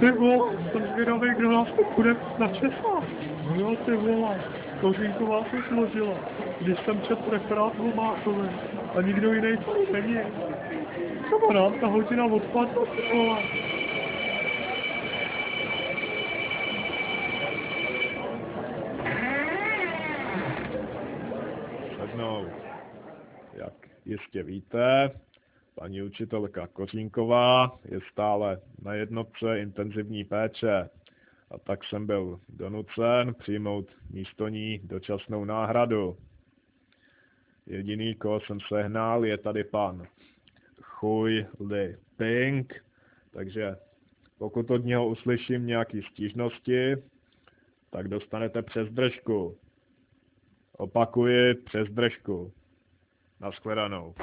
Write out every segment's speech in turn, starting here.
Ty vole, jsem zvědavý, kdo nás teď bude na Česách. Jo, ty vole, Kořínková se složila, když jsem četl referát o Máchovi a nikdo jiný tady není. Třeba nám ta hodina odpadla, ty vole. Sednout. Jak jistě víte, paní učitelka Kořínková je stále na jednotce intenzivní péče a tak jsem byl donucen přijmout místo ní dočasnou náhradu. Jediný, koho jsem sehnal, je tady pan Chuj Li Ping, takže pokud od něho uslyším nějaký stížnosti, tak dostanete přes držku. Opakuji, přes držku. Nashledanou.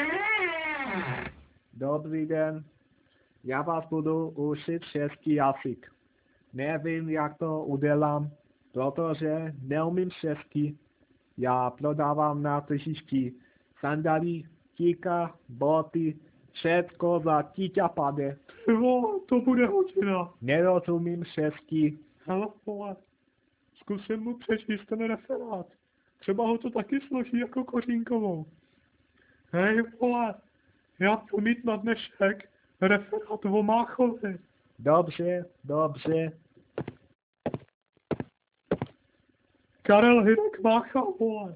Dobrý den, já vás budu učit český jazyk. Nevím, jak to udělám, protože neumím česky. Já prodávám na tržišti sandálí, tíka, boty, všetko za tíťapade. Ty vole, to bude hodina. Nerozumím česky. Hele, vole, zkusím mu přečíst ten referát. Třeba ho to taky složí jako Kořínkovou. Hej, vole, já budu mít na dnešek referát o Máchovi. Dobře, dobře. Karel Hynek Mácha, vole.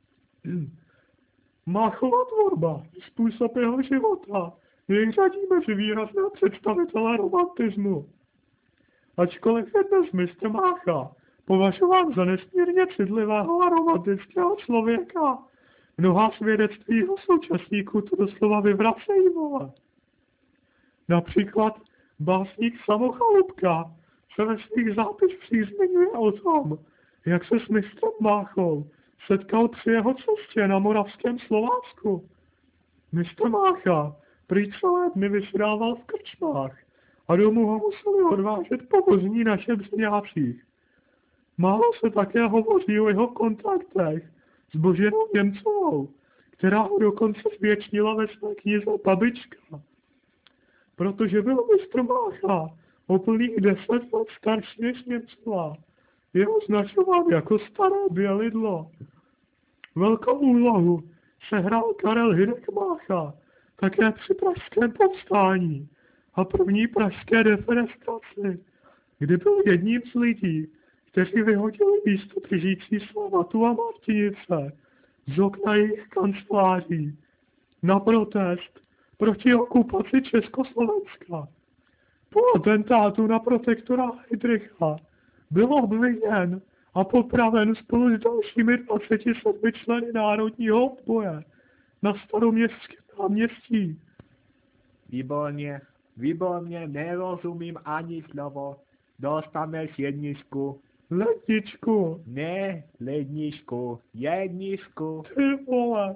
Máchova tvorba, způsob jeho života, jej řadí mezi výrazné představitele romantismu. Ačkoliv je dnes mistr Mácha považován za nesmírně citlivého a romantického člověka, mnoha svědectví jeho současníků to doslova vyvracejí, vole. Například básník Samochalupka se ve svých zápiscích zmiňuje o tom, jak se s mistrem Máchou setkal při jeho cestě na moravském Slovácku. Mistr Mácha prý celé dny vysedával v krčmách a domů ho museli odvážet povozní na žebřňácích. Málo se také hovoří o jeho kontaktech s Boženou Němcovou, která ho dokonce zvětšnila ve své knize Babička. Protože byl mistr Mácha o plných 10 let starší než Němcová, je označován jako staré bělidlo. Velkou úlohu sehrál Karel Hynek Mácha také při pražském povstání a první pražské defenestraci, kdy byl jedním z lidí, kteří vyhodili místo držící Slavatu a Martinice z okna jejich kanceláří na protest proti okupaci Československa. Po atentátu na protektora Heydricha byl obviněn a popraven spolu s dalšími 27 členy národního odboje na Staroměstském náměstí. Výborně, výborně, nerozumím ani slovo. Dostaneš jedničku. Ledničku. Ne, ledničku, jedničku. Ty vole.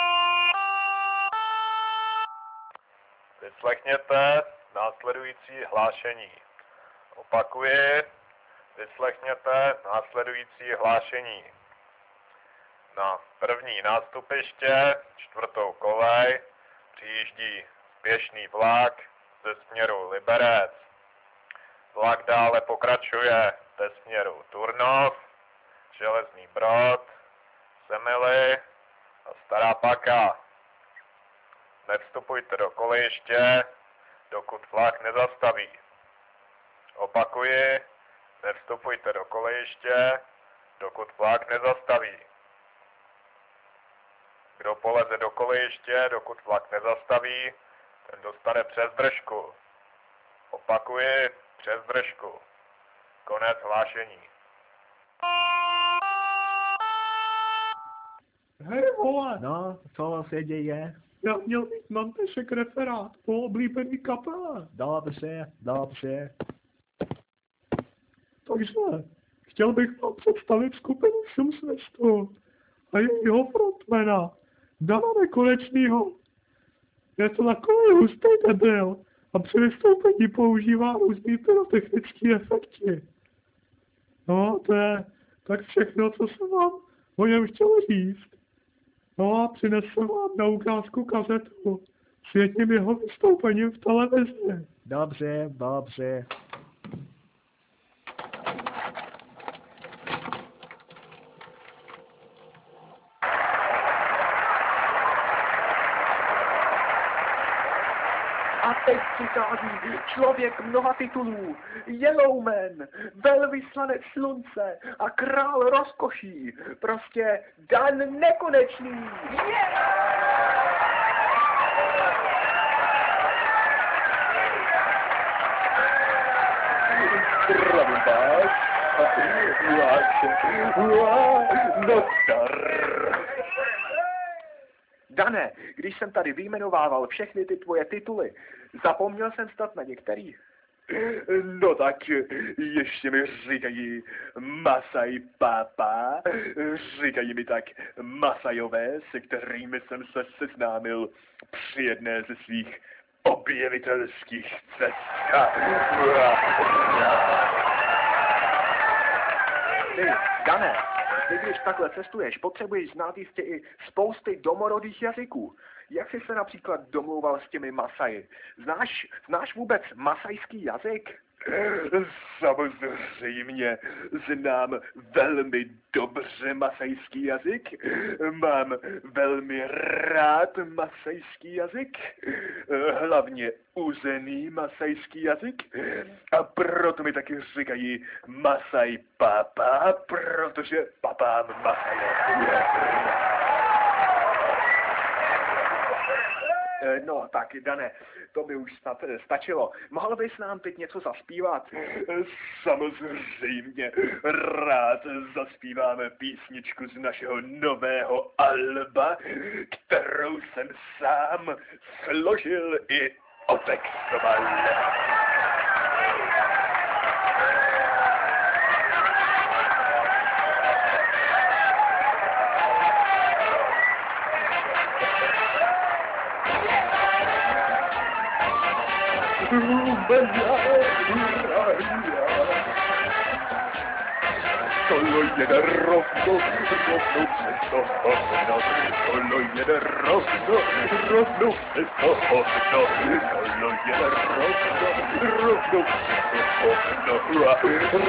Vyslechněte následující hlášení. Opakuji, vyslechněte následující hlášení. Na první nástupiště, 4. kolej, přijíždí spěšný vlak ze směru Liberec. Vlak dále pokračuje ve směru Turnov, Železný Brod, Semily a Stará Paka. Nevstupujte do kolejiště, dokud vlak nezastaví. Opakuji, nevstupujte do kolejiště, dokud vlak nezastaví. Kdo poleze do kolejiště, dokud vlak nezastaví, ten dostane přes držku. Opakuji, přes držku. Konec hlášení. Hej, vole. No, co se děje? Já měl mít na dnešek referát o oblíbený kapele. Dobře, dobře. Takže chtěl bych vám představit skupinu Šumsvestu a jejího frontmana, Dana Nekonečnýho. Je to takový hustý debil a při vystoupení používá různý pyrotechnický efekty. No, to je tak všechno, co jsem vám o něm chtěl říct. No a přinesl vám na ukázku kazetu s jedním jeho vystoupením v televizi. Dobře, dobře. A teď přichází člověk mnoha titulů, Yellowman, velvyslanec slunce a král rozkoší, prostě Dan Nekonečný. Zdravím vás. Dane, když jsem tady vyjmenovával všechny ty tvoje tituly, zapomněl jsem snad na některý. No tak ještě mi říkají Masai Papa, říkají mi tak Masajové, se kterými jsem se seznámil při jedné ze svých objevitelských cest. Ty, Dane, ty když takhle cestuješ, potřebuješ znát jistě i spousty domorodých jazyků. Jak jsi se například domlouval s těmi Masaji? Znáš vůbec masajský jazyk? Samozřejmě znám velmi dobře masajský jazyk, mám velmi rád masajský jazyk, hlavně uzený masajský jazyk, a proto mi taky říkají Masai Papa, protože papám Masajové. No tak, Dane, to by už snad stačilo. Mohl bys nám teď něco zaspívat? Samozřejmě rád zaspíváme písničku z našeho nového alba, kterou jsem sám složil i otextoval. Solo jede rovno přes to hovno, solo jede rovno přes to hovno, solo jede rovno přes to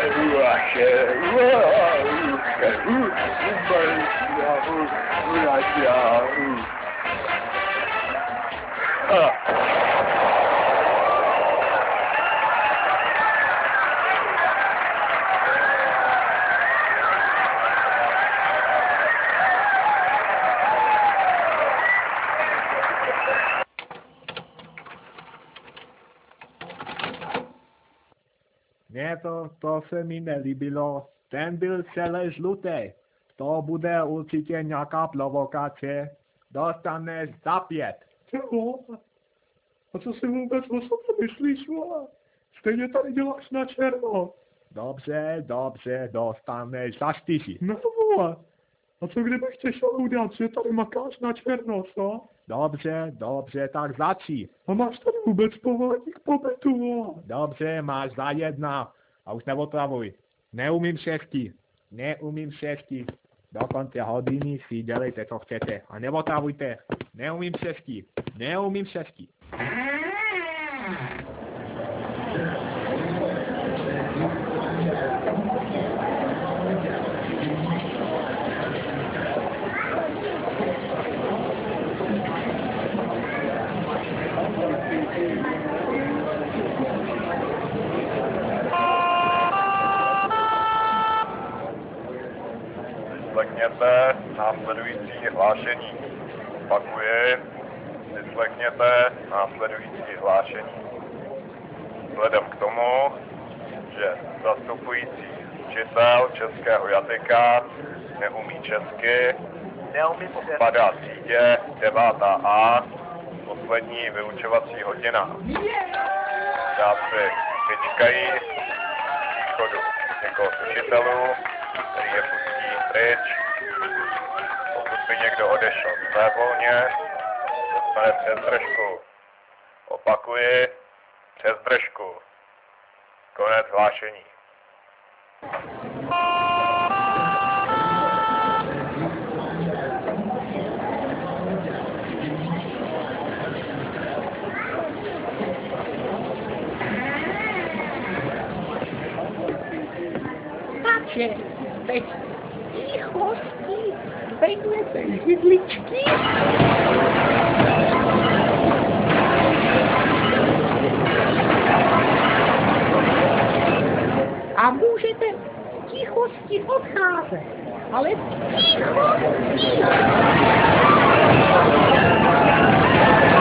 hovno. Ne, to se mi nelíbilo. Ten byl celý žlutý. To bude určitě nějaká provokace. Dostaneš za 5. Jo, a co si vůbec o sobě myslíš, vole? Stejně tady děláš na černo. Dobře, dostaneš za 4. No, vole. A co kdybych tě šel udělat, že tady makáš na černo, co? Dobře, tak za 3. A máš tady vůbec povolení k pobytu, vole? Dobře, máš za 1. A už neotravuj. Neumím česky. Do konce hodiny si dělejte, co chcete. A neotravujte. Neumím česky. Vyslechněte následující hlášení. Opakuji, vyslechněte následující hlášení. Vzhledem k tomu, že zastupující učitel českého jazyka neumí česky, spadá třídě 9A, poslední vyučovací hodina. Žáci vyčkají příchodu někoho z učitelů, který je pustí pryč. Pokud by někdo odešel svévolně, dostane přes držku. Opakuji, přes držku. Konec hlášení. Takže bez tichosti zvedněte židličky. ale ticho.